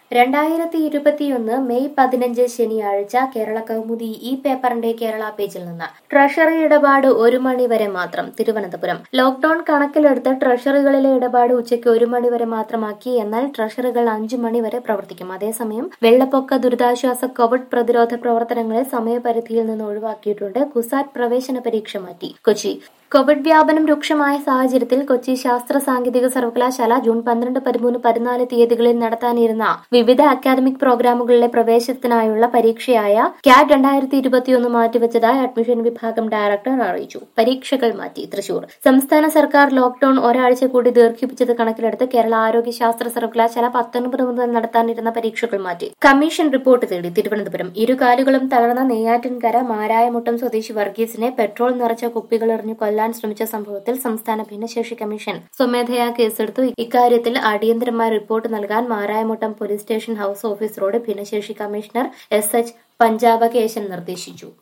2021 May 15 ശനിയാഴ്ച കേരള കൗമുദി ഈ പേപ്പറിന്റെ കേരള പേജിൽ നിന്ന് ട്രഷറി ഇടപാട് 1 മണി വരെ മാത്രം. തിരുവനന്തപുരം ലോക്ഡൌൺ കണക്കിലെടുത്ത് ട്രഷറികളിലെ ഇടപാട് ഉച്ചയ്ക്ക് 1 മണി വരെ മാത്രമാക്കി. എന്നാൽ ട്രഷറികൾ 5 മണി വരെ പ്രവർത്തിക്കും. അതേസമയം വെള്ളപ്പൊക്ക ദുരിതാശ്വാസ കോവിഡ് പ്രതിരോധ പ്രവർത്തനങ്ങളെ സമയപരിധിയിൽ നിന്ന് ഒഴിവാക്കിയിട്ടുണ്ട്. കുസാറ്റ് പ്രവേശന പരീക്ഷ മാറ്റി. കൊച്ചി കോവിഡ് വ്യാപനം രൂക്ഷമായ സാഹചര്യത്തിൽ കൊച്ചി ശാസ്ത്ര സാങ്കേതിക സർവകലാശാല ജൂൺ 12, 13, 14 തീയതികളിൽ നടത്താനിരുന്ന വിവിധ അക്കാദമിക് പ്രോഗ്രാമുകളിലെ പ്രവേശനത്തിനായുള്ള പരീക്ഷയായ ക്യാറ്റ് 2021 മാറ്റിവെച്ചതായി അഡ്മിഷൻ വിഭാഗം ഡയറക്ടർ അറിയിച്ചു. പരീക്ഷകൾ മാറ്റി. തൃശൂർ സംസ്ഥാന സർക്കാർ ലോക്ഡൌൺ ഒരാഴ്ച കൂടി ദീർഘിപ്പിച്ചത് കണക്കിലെടുത്ത് കേരള ആരോഗ്യ ശാസ്ത്ര സർവകലാശാല 19 മുതൽ നടത്താനിരുന്ന പരീക്ഷകൾ മാറ്റി. കമ്മീഷൻ റിപ്പോർട്ട് തേടി. തിരുവനന്തപുരം ഇരുകാലുകളും തളർന്ന നെയ്യാറ്റിൻകര മാരായമുട്ടം സ്വദേശി വർഗീസിനെ പെട്രോൾ നിറച്ച കുപ്പികൾ എറിഞ്ഞു കൊല്ലാൻ ശ്രമിച്ച സംഭവത്തിൽ സംസ്ഥാന ഭിന്നശേഷി കമ്മീഷൻ സ്വമേധയാ കേസെടുത്തു. ഇക്കാര്യത്തിൽ അടിയന്തരമായി റിപ്പോർട്ട് നൽകാൻ മാരായമുട്ടം പോലീസ് സ്റ്റേഷൻ ഹൌസ് ഓഫീസറോട് ഭിന്നശേഷി കമ്മീഷണർ SH പഞ്ചാബകേശൻ നിർദ്ദേശിച്ചു.